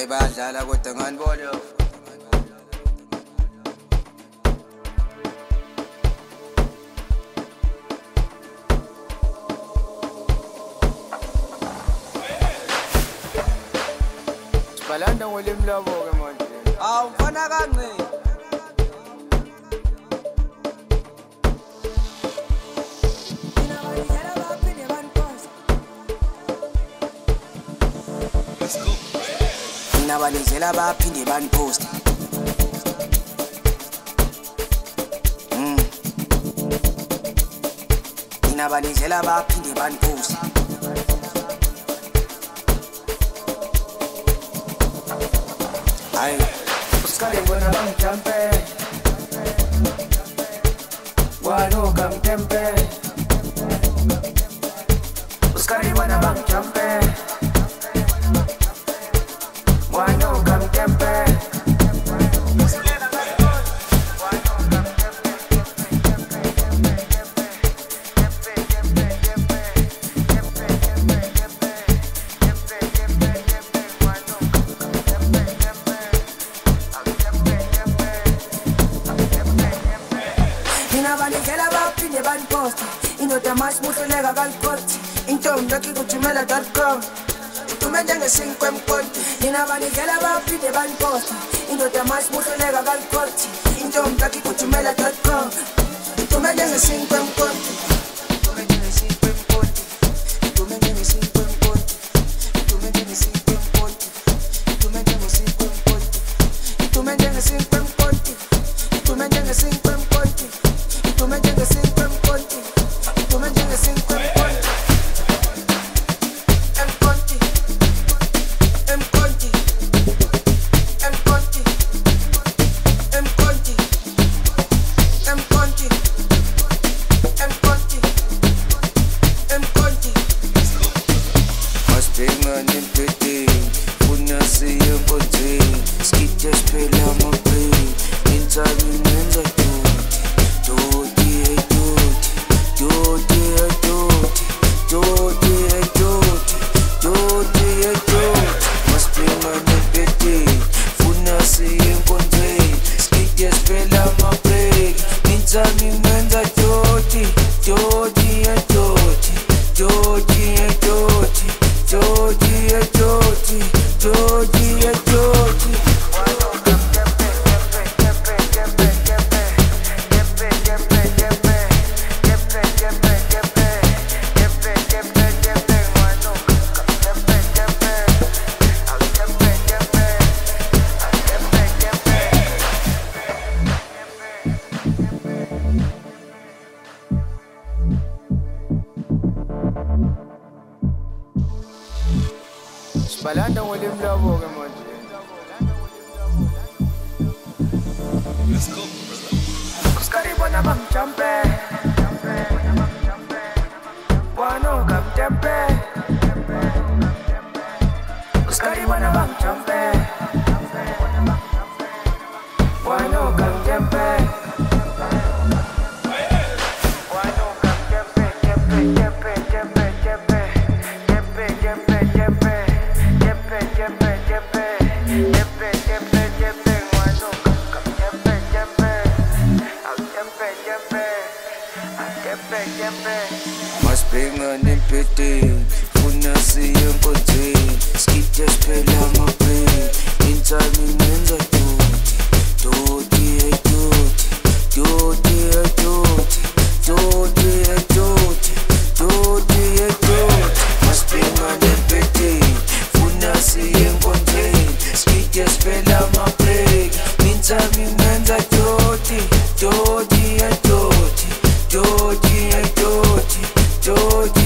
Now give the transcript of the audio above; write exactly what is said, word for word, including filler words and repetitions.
Hey bayadlala kodwa nganibona Balanda ngolimi labo ke manje. Awu mfana kancane. Nabalizela baphinde banipost. Mm. Nabalizela baphinde banipost. Ay, uskali bona bang champe. Wano kam tempe. Uskali bona bang champe. Wano kam tempe. Nabalizela baphinde baniposta. Indoda masimuhluleka kalikoti. Intombi ekikuthumela dot com. Itume njengesinkwe emkonti. Nabalizela baphinde baniposta. Indoda masimuhluleka kalikoti. Intombi ekikuthumela dot com. Itume njengesinkwe emkonti. Itume njengesinkwe emkonti. Itume njengesinkwe emkonti. Itume njengesinkwe emkonti. Itume njengesinkwe emkonti. Itume njengesinkwe emkonti. Itume njengesinkwe emkonti. Itume njengesinkwe emkonti. Itume njengesinkwe emkonti. Emkonti. Emkonti. Emkonti. Emkonti. Emkonti. Emkonti. Emkonti. Masiphenga nempete funa siye enkonzweni skide siphela amabheki insani nenza doti doti doti doti doti doti doti doti masiphenga nempete funa siye enkonzweni skide siphela amabheki insani nenza doti doti doti doti doti doti doti doti doti Balanda ngolimi labo ke manje. Let's go, brother. Uskali bona bang champe. Wano kam tempe. Uskali bona bang champe. Wano kam tempe. Masiphenga nempete funa siye enkonzweni skide siphela amabheki insani nenza doti doti doti doti doti doti doti doti masiphenga nempete funa siye enkonzweni skide siphela amabheki insani nenza doti doti doti doti doti doti